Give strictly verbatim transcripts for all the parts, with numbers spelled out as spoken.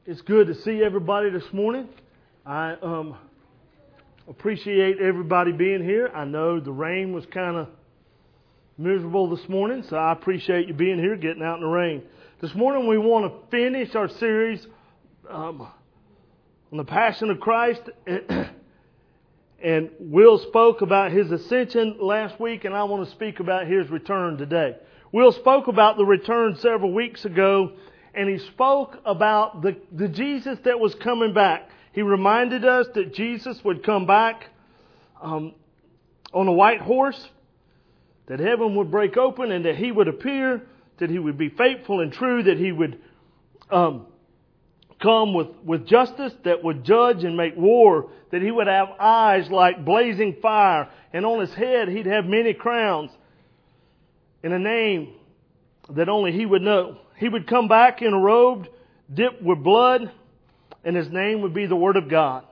It's good to see everybody this morning. I um, appreciate everybody being here. I know the rain was kind of miserable this morning, so I appreciate you being here, getting out in the rain. This morning we want to finish our series um, on the Passion of Christ. And Will spoke about His ascension last week, and I want to speak about His return today. Will spoke about the return several weeks ago, and he spoke about the, the Jesus that was coming back. He reminded us that Jesus would come back um, on a white horse, that heaven would break open, and that He would appear, that He would be faithful and true, that He would um, come with, with justice, that would judge and make war, that He would have eyes like blazing fire, and on His head He'd have many crowns, in a name that only He would know. He would come back in a robe dipped with blood, and His name would be the Word of God.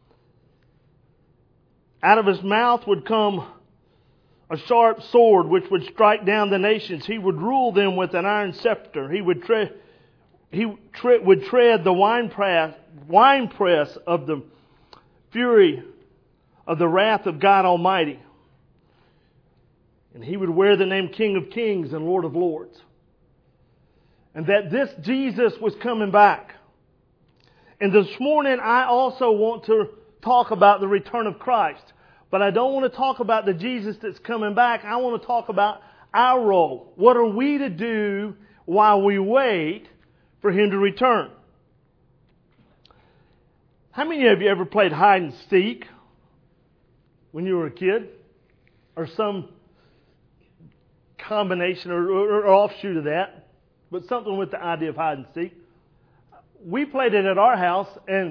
Out of His mouth would come a sharp sword which would strike down the nations. He would rule them with an iron scepter. He would tread, he tre- would tread the winepress, winepress of the fury of the wrath of God Almighty. And He would wear the name King of Kings and Lord of Lords. And that this Jesus was coming back. And this morning I also want to talk about the return of Christ. But I don't want to talk about the Jesus that's coming back. I want to talk about our role. What are we to do while we wait for Him to return? How many of you ever played hide and seek when you were a kid? Or some combination or, or, or offshoot of that? But something with the idea of hide and seek. We played it at our house, and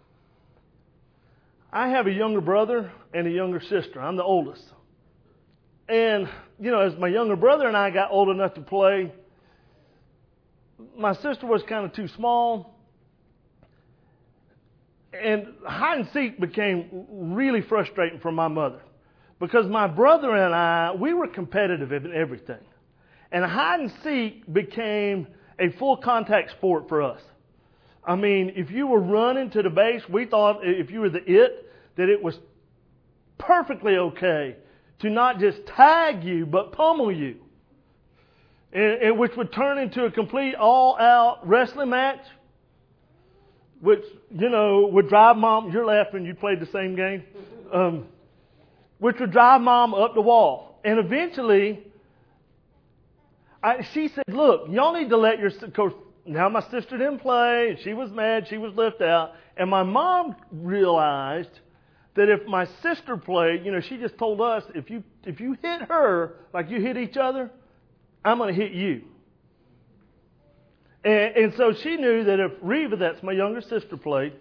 I have a younger brother and a younger sister. I'm the oldest. And, you know, as my younger brother and I got old enough to play, my sister was kind of too small. And hide and seek became really frustrating for my mother. Because my brother and I, we were competitive in everything. And hide and seek became a full contact sport for us. I mean, if you were running to the base, we thought if you were the it, that it was perfectly okay to not just tag you, but pummel you. And, and which would turn into a complete all-out wrestling match. Which, you know, would drive Mom, you're laughing, you played the same game. Um, which would drive Mom up the wall. And eventually, I, she said, look, y'all need to let your, of course, now my sister didn't play, and she was mad, she was left out. And my mom realized that if my sister played, you know, she just told us, if you if you hit her like you hit each other, I'm going to hit you. And, and so she knew that if Reva, that's my younger sister, played,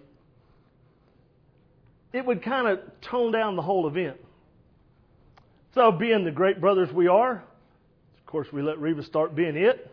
it would kind of tone down the whole event. So being the great brothers we are, of course, we let Reva start being it.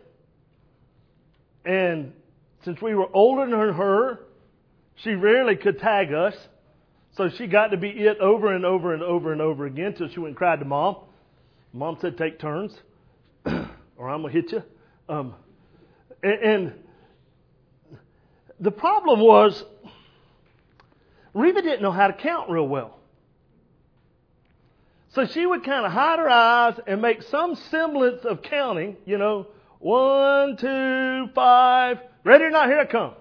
And since we were older than her, she rarely could tag us. So she got to be it over and over and over and over again until she went and cried to Mom. Mom said, take turns or I'm going to hit you. Um, and, and the problem was Reva didn't know how to count real well. So she would kind of hide her eyes and make some semblance of counting, you know, one, two, five, ready or not, here I come.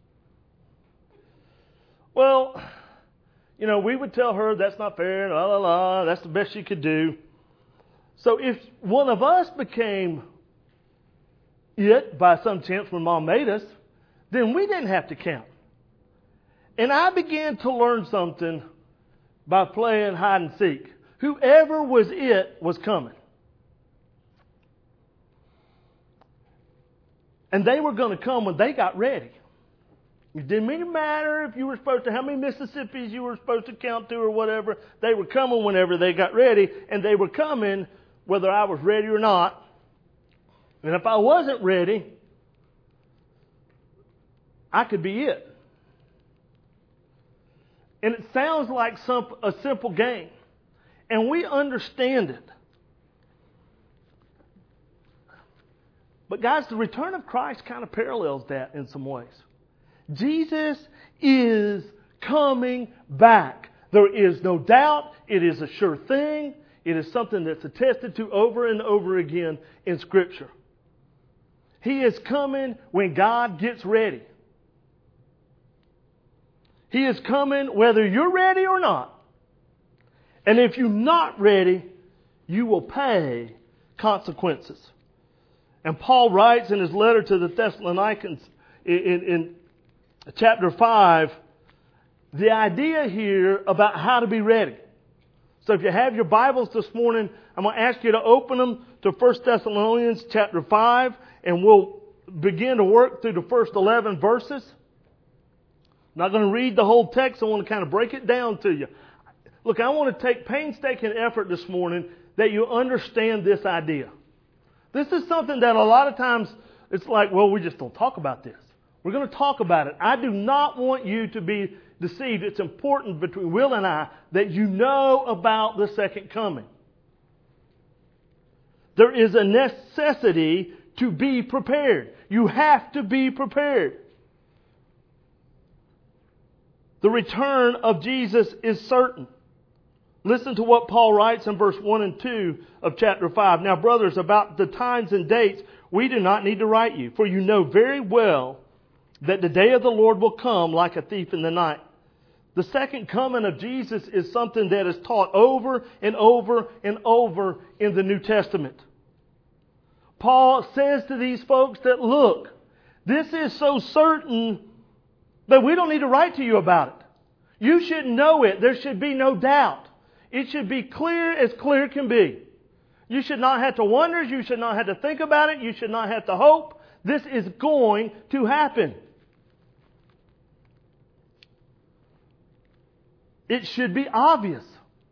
Well, you know, we would tell her that's not fair, la, la, la, that's the best she could do. So if one of us became it by some chance when Mom made us, then we didn't have to count. And I began to learn something by playing hide and seek. Whoever was it was coming. And they were going to come when they got ready. It didn't even matter if you were supposed to, how many Mississippis you were supposed to count to or whatever. They were coming whenever they got ready. And they were coming whether I was ready or not. And if I wasn't ready, I could be it. And it sounds like some, a simple game. And we understand it. But guys, the return of Christ kind of parallels that in some ways. Jesus is coming back. There is no doubt. It is a sure thing. It is something that's attested to over and over again in Scripture. He is coming when God gets ready. He is coming whether you're ready or not. And if you're not ready, you will pay consequences. And Paul writes in his letter to the Thessalonians in, in, in chapter five, the idea here about how to be ready. So if you have your Bibles this morning, I'm going to ask you to open them to First Thessalonians chapter five, and we'll begin to work through the first eleven verses. I'm not going to read the whole text. I want to kind of break it down to you. Look, I want to take painstaking effort this morning that you understand this idea. This is something that a lot of times it's like, well, we just don't talk about this. We're going to talk about it. I do not want you to be deceived. It's important between Will and I that you know about the second coming. There is a necessity to be prepared. You have to be prepared. The return of Jesus is certain. Listen to what Paul writes in verse one and two of chapter five. Now, brothers, about the times and dates, we do not need to write you, for you know very well that the day of the Lord will come like a thief in the night. The second coming of Jesus is something that is taught over and over and over in the New Testament. Paul says to these folks that, look, this is so certain that we don't need to write to you about it. You should know it. There should be no doubt. It should be clear as clear can be. You should not have to wonder. You should not have to think about it. You should not have to hope. This is going to happen. It should be obvious.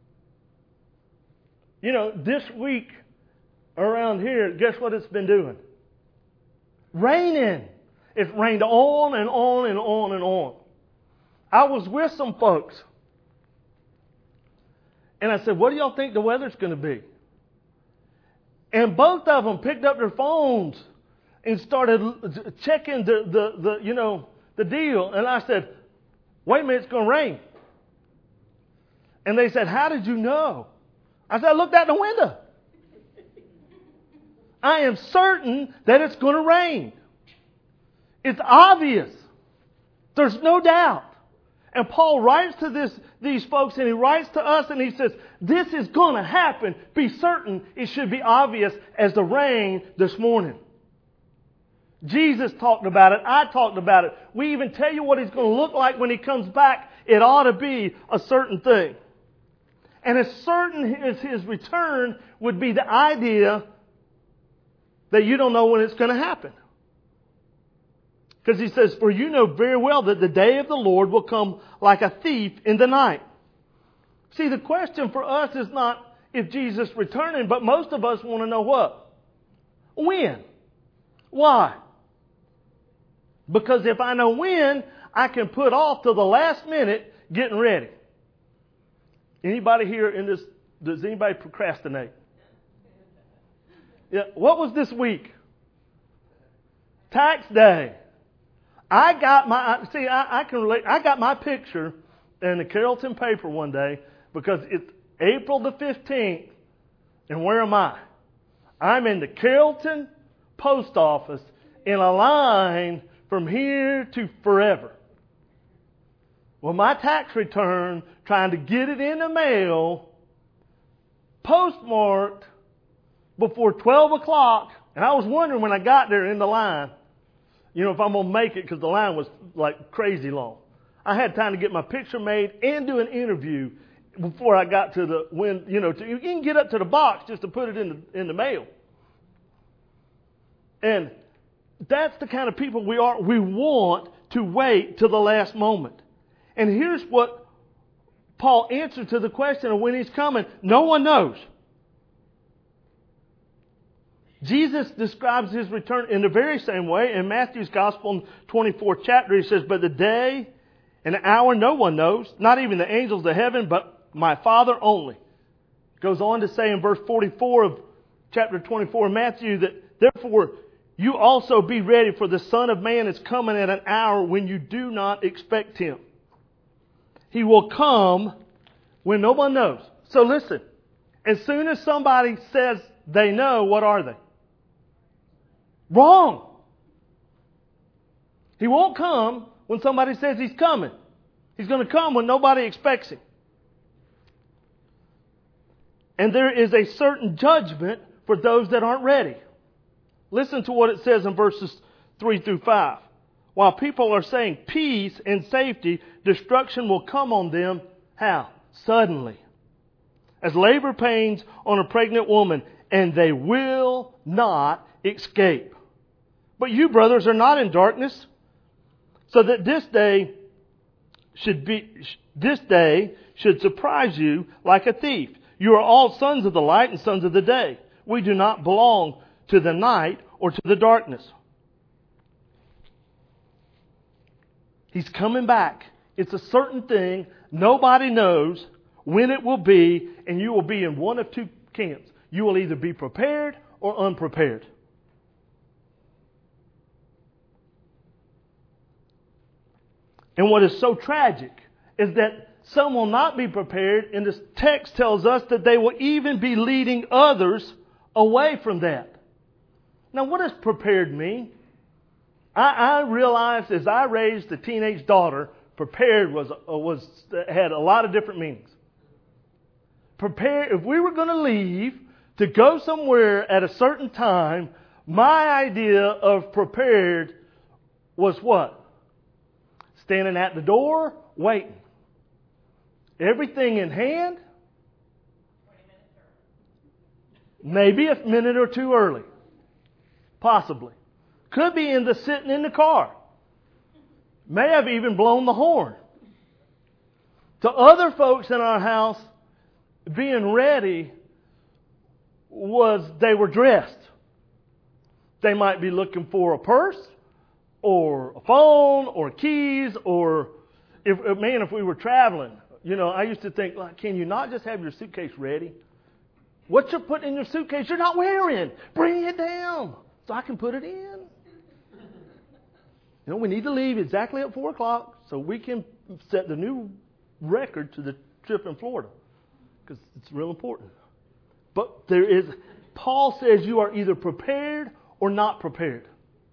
You know, this week around here, guess what it's been doing? Raining. It's rained on and on and on and on. I was with some folks. And I said, what do y'all think the weather's going to be? And both of them picked up their phones and started checking the, the, the you know, the deal. And I said, wait a minute, it's going to rain. And they said, how did you know? I said, I looked out the window. I am certain that it's going to rain. It's obvious. There's no doubt. And Paul writes to this, these folks, and he writes to us, and he says, this is going to happen. Be certain. It should be obvious as the rain this morning. Jesus talked about it. I talked about it. We even tell you what he's going to look like when he comes back. It ought to be a certain thing. And as certain as his return would be the idea that you don't know when it's going to happen. Because he says, for you know very well that the day of the Lord will come like a thief in the night. See, the question for us is not if Jesus is returning, but most of us want to know what? When? Why? Because if I know when, I can put off till the last minute getting ready. Anybody here in this, does anybody procrastinate? Yeah. What was this week? Tax day. I got my, see, I, I can relate, I got my picture in the Carrollton paper one day because it's April the fifteenth, and where am I? I'm in the Carrollton post office in a line from here to forever. Well, my tax return, trying to get it in the mail, postmarked before twelve o'clock, and I was wondering when I got there in the line, you know, if I'm going to make it, because the line was like crazy long. I had time to get my picture made and do an interview before I got to the, when, you know, to, you can get up to the box just to put it in the, in the mail. And that's the kind of people we are. We want to wait till the last moment. And here's what Paul answered to the question of when he's coming. No one knows. Jesus describes his return in the very same way. In Matthew's Gospel, twenty-fourth chapter, he says, but the day and the hour no one knows, not even the angels of heaven, but my Father only. Goes on to say in verse forty-four of chapter twenty-four of Matthew that, therefore, you also be ready, for the Son of Man is coming at an hour when you do not expect Him. He will come when no one knows. So listen, as soon as somebody says they know, what are they? Wrong. He won't come when somebody says He's coming. He's going to come when nobody expects Him. And there is a certain judgment for those that aren't ready. Listen to what it says in verses three through five. While people are saying peace and safety, destruction will come on them. How? Suddenly. As labor pains on a pregnant woman, and they will not escape. But you, brothers, are not in darkness, so that this day should be, this day should surprise you like a thief. You are all sons of the light and sons of the day. We do not belong to the night or to the darkness. He's coming back. It's a certain thing. Nobody knows when it will be, and you will be in one of two camps. You will either be prepared or unprepared. And what is so tragic is that some will not be prepared, and this text tells us that they will even be leading others away from that. Now, what does prepared mean? I, I realized as I raised a teenage daughter, prepared was was had a lot of different meanings. Prepared, if we were going to leave to go somewhere at a certain time, my idea of prepared was what? Standing at the door, waiting. Everything in hand. Maybe a minute or two early. Possibly. Could be in the sitting in the car. May have even blown the horn. To other folks in our house, being ready was they were dressed. They might be looking for a purse or a phone or keys, or if man, if we were traveling, you know, I used to think, like, can you not just have your suitcase ready? What you're putting in your suitcase, you're not wearing. Bring it down so I can put it in. You know, we need to leave exactly at four o'clock so we can set the new record to the trip in Florida, because it's real important. But there is, Paul says you are either prepared or not prepared.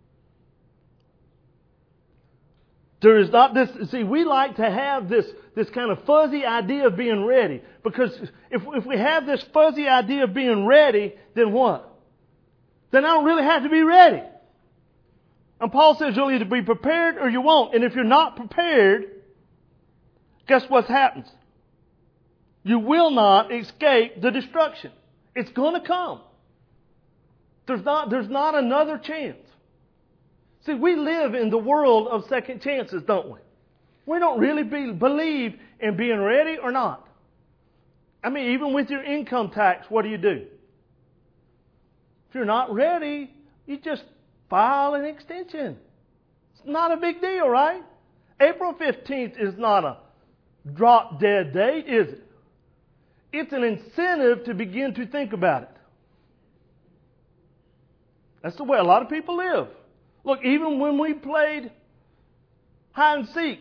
There is not this, see, we like to have this, this kind of fuzzy idea of being ready. Because if, if we have this fuzzy idea of being ready, then what? Then I don't really have to be ready. And Paul says you'll either be prepared or you won't. And if you're not prepared, guess what happens? You will not escape the destruction. It's going to come. There's not, there's not another chance. See, we live in the world of second chances, don't we? We don't really be, believe in being ready or not. I mean, even with your income tax, what do you do? If you're not ready, you just file an extension. It's not a big deal, right? April fifteenth is not a drop dead date, is it? It's an incentive to begin to think about it. That's the way a lot of people live. Look, even when we played hide and seek,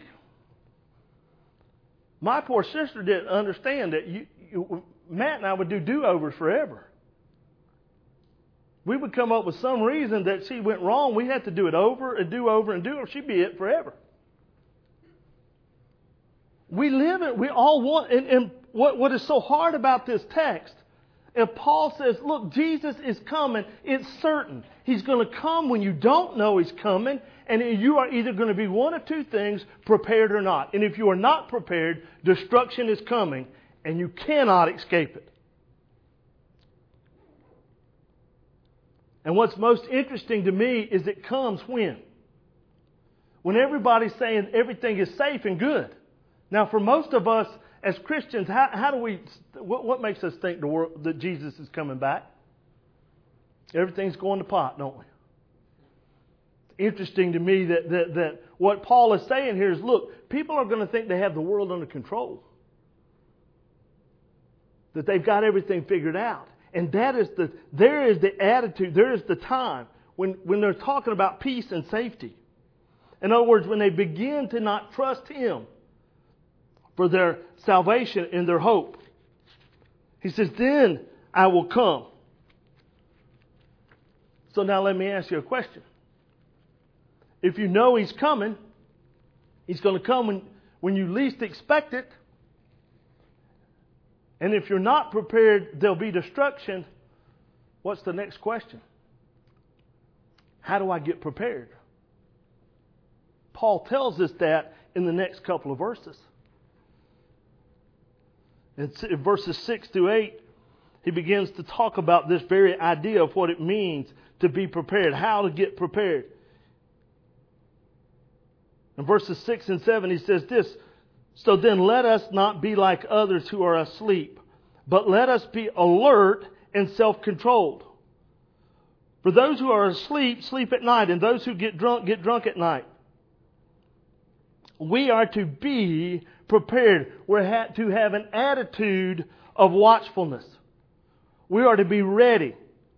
my poor sister didn't understand that you, you, Matt and I would do do-overs forever. We would come up with some reason that she went wrong. We had to do it over and do over and do over. She'd be it forever. We live it. We all want. And, and what, what is so hard about this text, if Paul says, look, Jesus is coming, it's certain. He's going to come when you don't know He's coming, and you are either going to be one of two things, prepared or not. And if you are not prepared, destruction is coming, and you cannot escape it. And what's most interesting to me is it comes when? When everybody's saying everything is safe and good. Now, for most of us as Christians, how, how do we, what, what makes us think the world, that Jesus is coming back? Everything's going to pot, don't we? It's interesting to me that, that, that what Paul is saying here is, look, people are going to think they have the world under control. That they've got everything figured out. And that is the, there is the attitude, there is the time when, when they're talking about peace and safety. In other words, when they begin to not trust Him for their salvation and their hope. He says, then I will come. So now let me ask you a question. If you know He's coming, He's going to come when, when you least expect it. And if you're not prepared, there'll be destruction. What's the next question? How do I get prepared? Paul tells us that in the next couple of verses. In verses six through eight, he begins to talk about this very idea of what it means to be prepared, how to get prepared. In verses six and seven, he says this, so then let us not be like others who are asleep, but let us be alert and self-controlled. For those who are asleep, sleep at night, and those who get drunk, get drunk at night. We are to be prepared. We're to have an attitude of watchfulness. We are to be ready.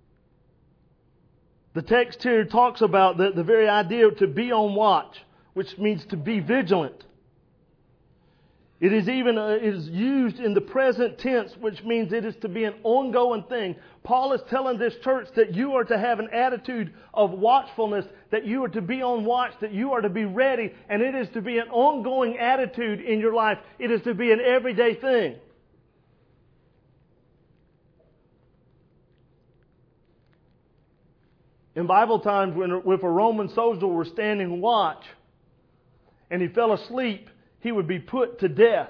The text here talks about the, the very idea to be on watch, which means to be vigilant. It is even uh, it is used in the present tense, which means it is to be an ongoing thing. Paul is telling this church that you are to have an attitude of watchfulness, that you are to be on watch, that you are to be ready, and it is to be an ongoing attitude in your life. It is to be an everyday thing. In Bible times, when if a Roman soldier were standing watch and he fell asleep, he would be put to death.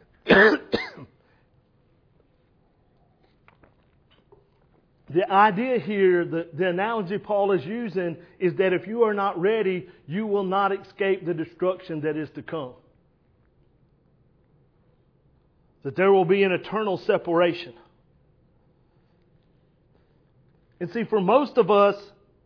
The idea here, the, the analogy Paul is using, is that if you are not ready, you will not escape the destruction that is to come. That there will be an eternal separation. And see, for most of us,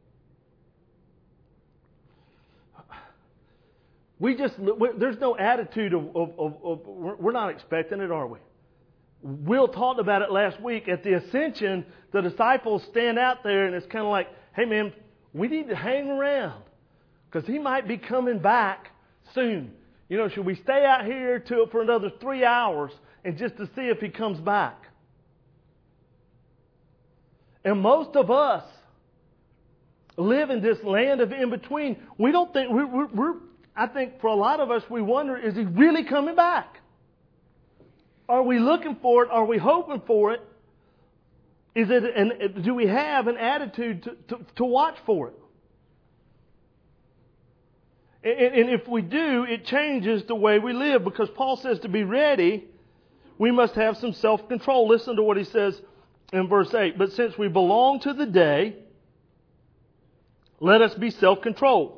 We just, there's no attitude of, of, of, of, we're not expecting it, are we? Will talked about it last week. At the ascension, the disciples stand out there and it's kind of like, hey man, we need to hang around because He might be coming back soon. You know, should we stay out here till for another three hours and just to see if He comes back? And most of us live in this land of in-between. We don't think, we're, we're, we're I think for a lot of us, we wonder, is He really coming back? Are we looking for it? Are we hoping for it? Is it? And do we have an attitude to, to, to watch for it? And, and if we do, it changes the way we live, because Paul says to be ready, we must have some self-control. Listen to what he says in verse eight. But since we belong to the day, let us be self-controlled.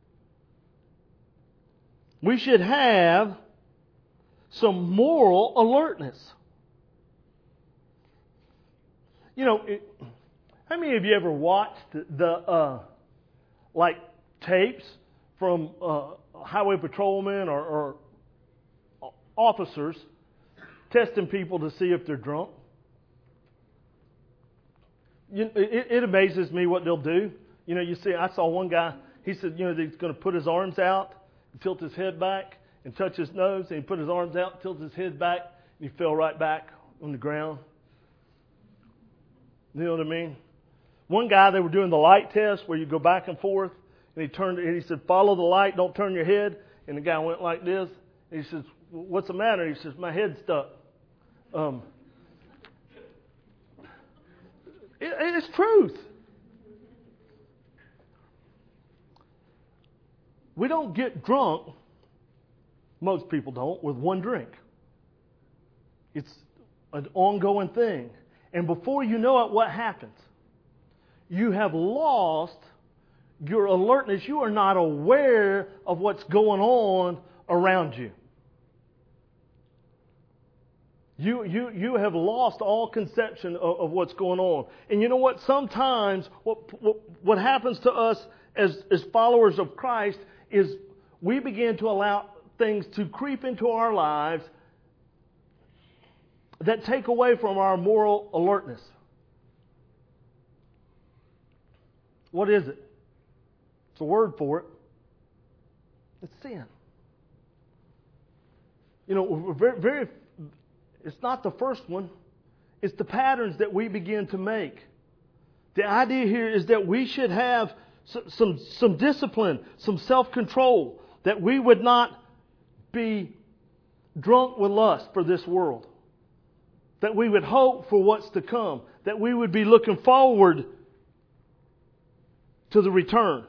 We should have some moral alertness. You know, it, how many of you ever watched the, uh, like, tapes from uh, highway patrolmen or, or officers testing people to see if they're drunk? You, it, it amazes me what they'll do. You know, you see, I saw one guy, he said, you know, he's going to put his arms out, tilt his head back and touch his nose, and he put his arms out, tilts his head back, and he fell right back on the ground. You know what I mean? One guy, they were doing the light test where you go back and forth, and he turned and he said, follow the light, don't turn your head. And the guy went like this. And he says, what's the matter? He says, my head's stuck. Um, it, it's truth. We don't get drunk, most people don't, with one drink. It's an ongoing thing. And before you know it, what happens? You have lost your alertness. You are not aware of what's going on around you. You, you, you have lost all conception of, of what's going on. And you know what? Sometimes what, what, what happens to us as, as followers of Christ is we begin to allow things to creep into our lives that take away from our moral alertness. What is it? It's a word for it. It's sin. You know, we're very, very, it's not the first one. It's the patterns that we begin to make. The idea here is that we should have some, some, some discipline, some self-control, that we would not be drunk with lust for this world, that we would hope for what's to come, that we would be looking forward to the return.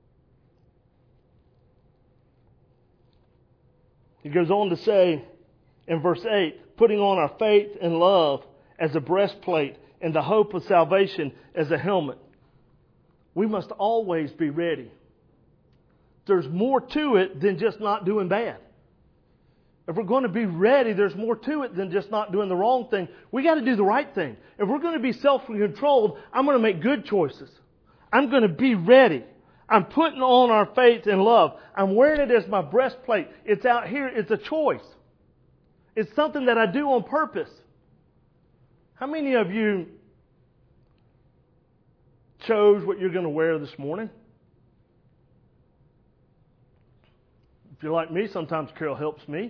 He goes on to say in verse eight, putting on our faith and love as a breastplate and the hope of salvation as a helmet. We must always be ready. There's more to it than just not doing bad. If we're going to be ready, there's more to it than just not doing the wrong thing. We got to do the right thing. If we're going to be self-controlled, I'm going to make good choices. I'm going to be ready. I'm putting on our faith and love. I'm wearing it as my breastplate. It's out here. It's a choice. It's something that I do on purpose. How many of you chose what you're going to wear this morning? If you're like me, sometimes Carol helps me.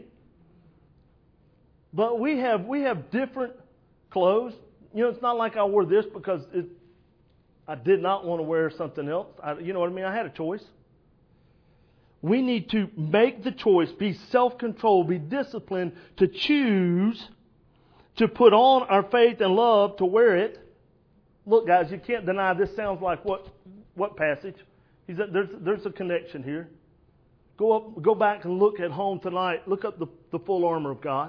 But we have we have different clothes. You know, it's not like I wore this because it, I did not want to wear something else. I, you know what I mean? I had a choice. We need to make the choice, be self-controlled, be disciplined to choose to put on our faith and love, to wear it. Look, guys, you can't deny this sounds like what what passage? He's a, there's there's a connection here. Go up, go back and look at home tonight. Look up the, the full armor of God.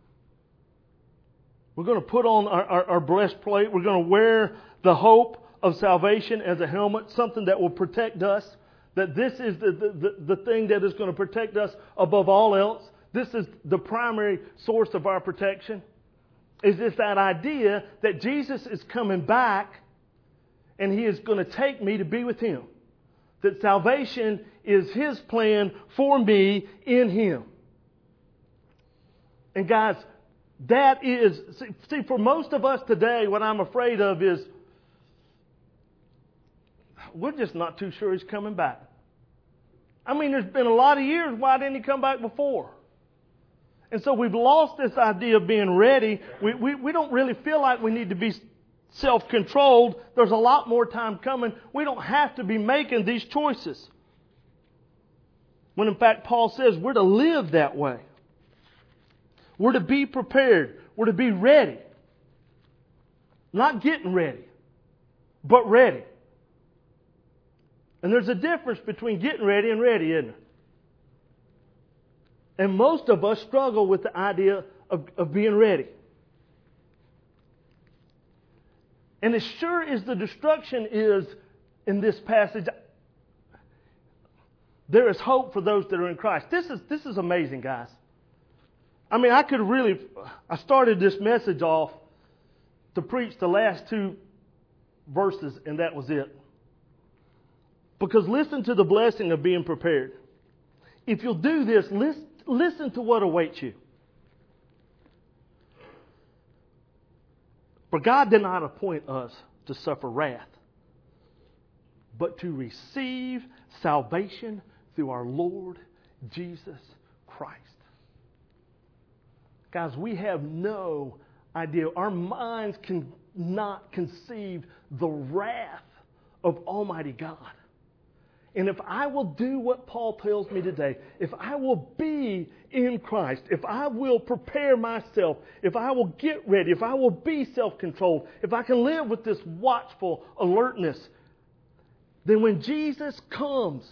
We're going to put on our, our, our breastplate. We're going to wear the hope of salvation as a helmet, something that will protect us. That this is the, the, the, the thing that is going to protect us above all else. This is the primary source of our protection. Is this that idea that Jesus is coming back and He is going to take me to be with Him. That salvation is His plan for me in Him. And guys, that is, see, see, for most of us today, what I'm afraid of is we're just not too sure He's coming back. I mean, there's been a lot of years. Why didn't He come back before? And so we've lost this idea of being ready. We, we, we don't really feel like we need to be self-controlled. There's a lot more time coming. We don't have to be making these choices. When in fact Paul says we're to live that way. We're to be prepared. We're to be ready. Not getting ready, but ready. And there's a difference between getting ready and ready, isn't there? And most of us struggle with the idea of, of being ready. And as sure as the destruction is in this passage, there is hope for those that are in Christ. This is this is amazing, guys. I mean, I could really, I started this message off to preach the last two verses, and that was it. Because listen to the blessing of being prepared. If you'll do this, listen, listen to what awaits you. For God did not appoint us to suffer wrath, but to receive salvation through our Lord Jesus Christ. Guys, we have no idea. Our minds cannot conceive the wrath of Almighty God. And if I will do what Paul tells me today, if I will be in Christ, if I will prepare myself, if I will get ready, if I will be self-controlled, if I can live with this watchful alertness, then when Jesus comes,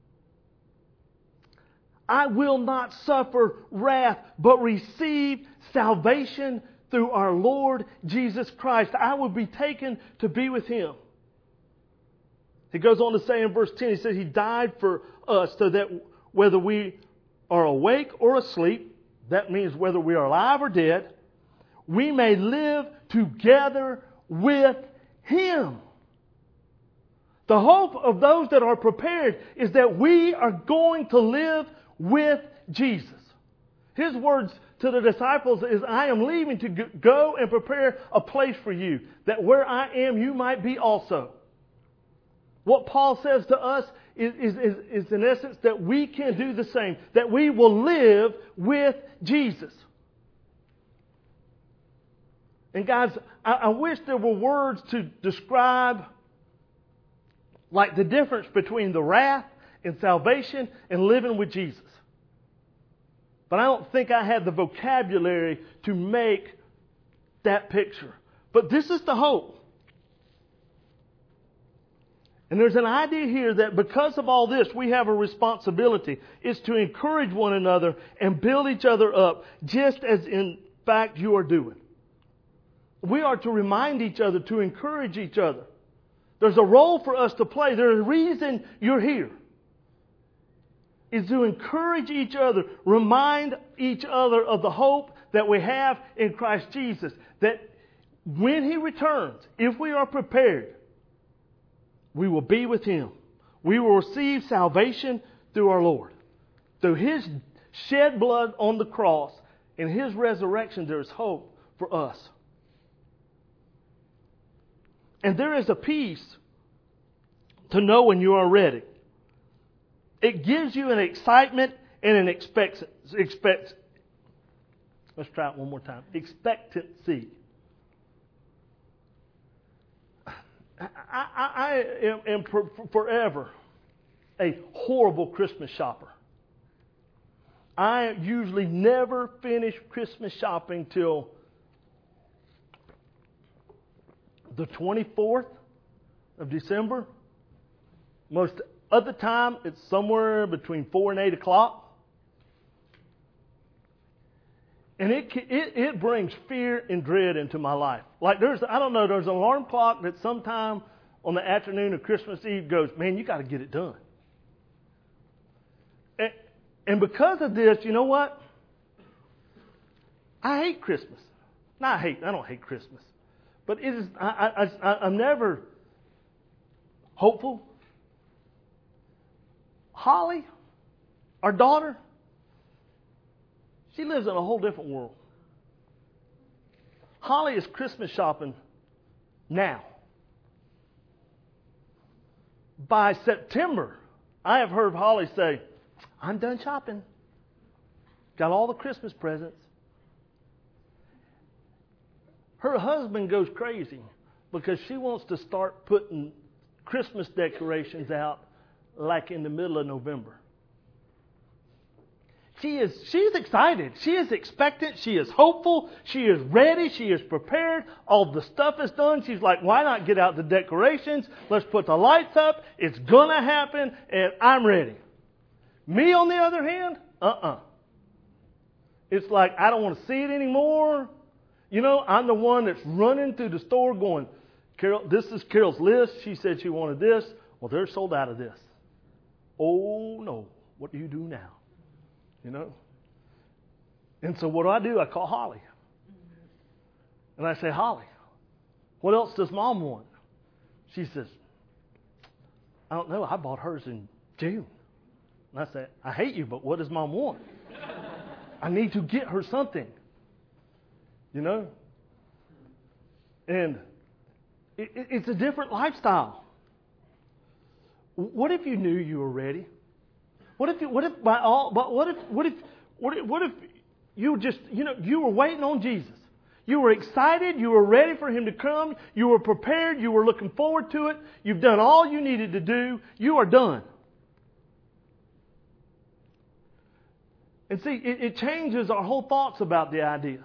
I will not suffer wrath, but receive salvation through our Lord Jesus Christ. I will be taken to be with Him. He goes on to say in verse ten, he says He died for us so that whether we are awake or asleep, that means whether we are alive or dead, we may live together with Him. The hope of those that are prepared is that we are going to live with Jesus. His words to the disciples is, I am leaving to go and prepare a place for you, that where I am, you might be also. What Paul says to us is, is, is, is in essence that we can do the same, that we will live with Jesus. And guys, I, I wish there were words to describe like the difference between the wrath and salvation and living with Jesus. But I don't think I have the vocabulary to make that picture. But this is the hope. And there's an idea here that because of all this, we have a responsibility. It's to encourage one another and build each other up, just as in fact you are doing. We are to remind each other, to encourage each other. There's a role for us to play. There's a reason you're here. Is to encourage each other, remind each other of the hope that we have in Christ Jesus. That when He returns, if we are prepared, we will be with Him. We will receive salvation through our Lord. Through His shed blood on the cross and His resurrection, there is hope for us. And there is a peace to know when you are ready. It gives you an excitement and an expect, expect let's try it one more time. Expectancy. I, I, I am, am for, forever a horrible Christmas shopper. I usually never finish Christmas shopping till the twenty-fourth of December. Most other time, it's somewhere between four and eight o'clock. And it, it it brings fear and dread into my life. Like there's, I don't know, there's an alarm clock that sometime on the afternoon of Christmas Eve goes, man, you got to get it done. And, and because of this, you know what? I hate Christmas. No, I hate, I don't hate Christmas. But it is, I, I, I, I'm never hopeful. Holly, our daughter, she lives in a whole different world. Holly is Christmas shopping now. By September, I have heard Holly say, I'm done shopping. Got all the Christmas presents. Her husband goes crazy because she wants to start putting Christmas decorations out like in the middle of November. She is, she's excited. She is expectant. She is hopeful. She is ready. She is prepared. All the stuff is done. She's like, why not get out the decorations? Let's put the lights up. It's going to happen and I'm ready. Me, on the other hand, uh-uh. It's like, I don't want to see it anymore. You know, I'm the one that's running through the store going, Carol, this is Carol's list. She said she wanted this. Well, they're sold out of this. Oh, no. What do you do now? You know? And so what do I do? I call Holly. And I say, Holly, what else does Mom want? She says, I don't know. I bought hers in June. And I say, I hate you, but what does Mom want? I need to get her something. You know? And it, it, it's a different lifestyle. What if you knew you were ready? What if you, what if by all, but what if, what if, what if, what if you just, you know, you were waiting on Jesus. You were excited. You were ready for Him to come. You were prepared. You were looking forward to it. You've done all you needed to do. You are done. And see, it, it changes our whole thoughts about the idea.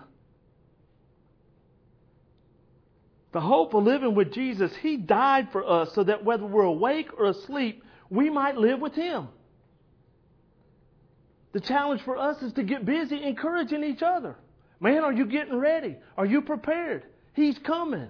The hope of living with Jesus, He died for us so that whether we're awake or asleep, we might live with Him. The challenge for us is to get busy encouraging each other. Man, are you getting ready? Are you prepared? He's coming.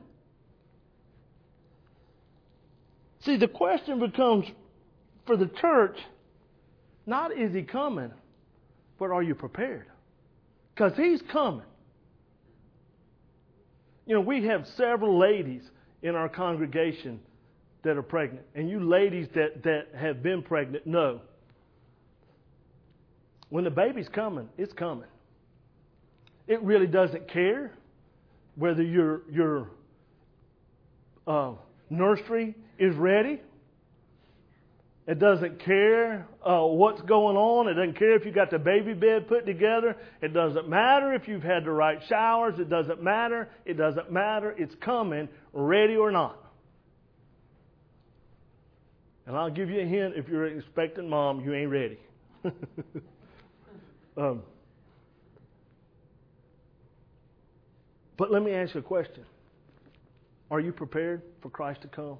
See, the question becomes for the church, not is He coming, but are you prepared? Because He's coming. You know, we have several ladies in our congregation that are pregnant. And you ladies that, that have been pregnant know. When the baby's coming, it's coming. It really doesn't care whether your, your uh, nursery is ready It doesn't care uh, what's going on. It doesn't care if you got the baby bed put together. It doesn't matter if you've had the right showers. It doesn't matter. It doesn't matter. It's coming, ready or not. And I'll give you a hint, if you're an expectant mom, you ain't ready. um, but let me ask you a question. Are you prepared for Christ to come?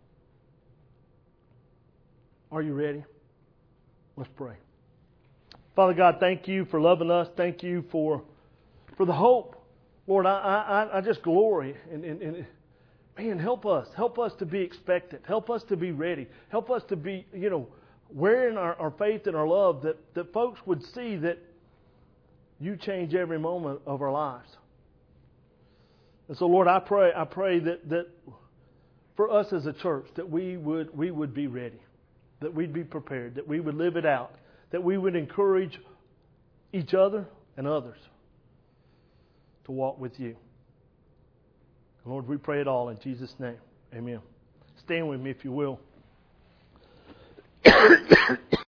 Are you ready? Let's pray. Father God, thank you for loving us. Thank you for for the hope. Lord, I I, I just glory in, in, in man, help us. Help us to be expectant. Help us to be ready. Help us to be, you know, wearing our, our faith and our love, that, that folks would see that you change every moment of our lives. And so, Lord, I pray I pray that, that for us as a church, that we would we would be ready, that we'd be prepared, that we would live it out, that we would encourage each other and others to walk with you. Lord, we pray it all in Jesus' name. Amen. Stand with me if you will.